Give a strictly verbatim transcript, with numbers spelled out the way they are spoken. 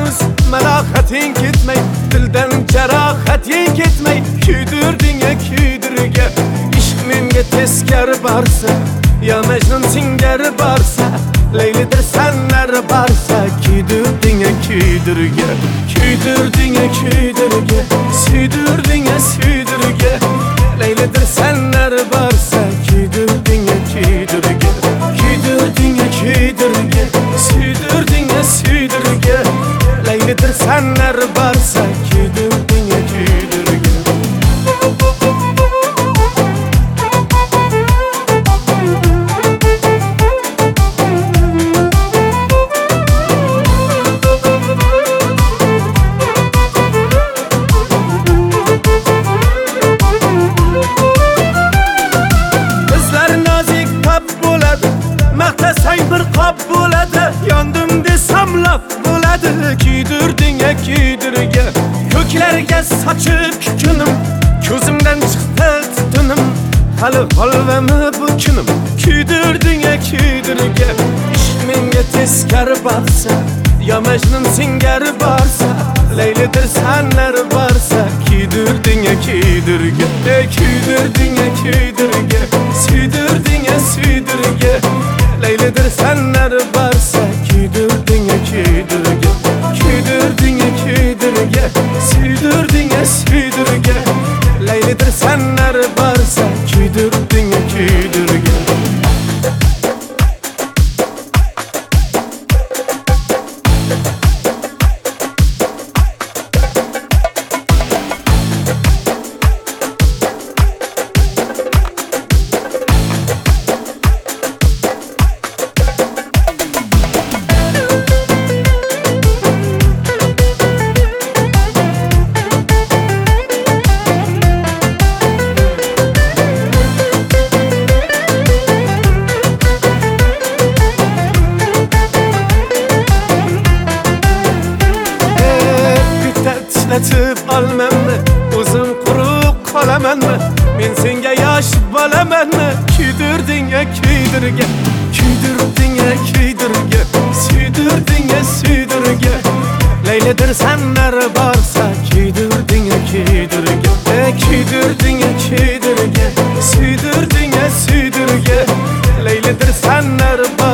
hanuz melahatin ketmey, dildan jarohatin ketmey, kuydirding ya kuydirga. Ishq menga teskari barsa, ya Majnun singari barsa, Leylidir senler barsa, kuydirding ya kuydirga. Kuydirding ya kuydirga, suydirding ya suydirga, Leylidir senler barsa, kuydirding ya kuydirga. Kuydirding ya kuydirga, suydirding ya suydirga, Leylidir senler barsa, kuydirding ya kuydirga. Maqtasang bir qop bo'ladi, yondim desam laf bo'ladi. Kuydirding ya kuydirga, ko'klarga sochib kunim, ko'zimdan chiqdi tutunim, hali holvami bu kunim. Kuydirding ya kuydirga, ishq menga teskari barsa, ya Majnun singari barsa, Leylidir senlar barsa, kuydirding ya kuydirga. Kuydirding ya kuydirga, suydirding ya suydirga, Leylidir senler barsa, kuydirding ya kuydirga. Kuydirding ya kuydirga, suydirding ya suydirga, Leylidir senler barsa, kuydirding ya kuydirga. Titretib olmanmi, o'zim quruq qolamanmi, men senga yosh bolamanmi? Kuydirding ya kuydirga, kuydirding ya kuydirga, suydirding ya suydirga, Leylidir senlar barsa, kuydirding ya kuydirga. Kuydirding ya kuydirga, suydirding ya suydirga, Leylidir senlar barsa.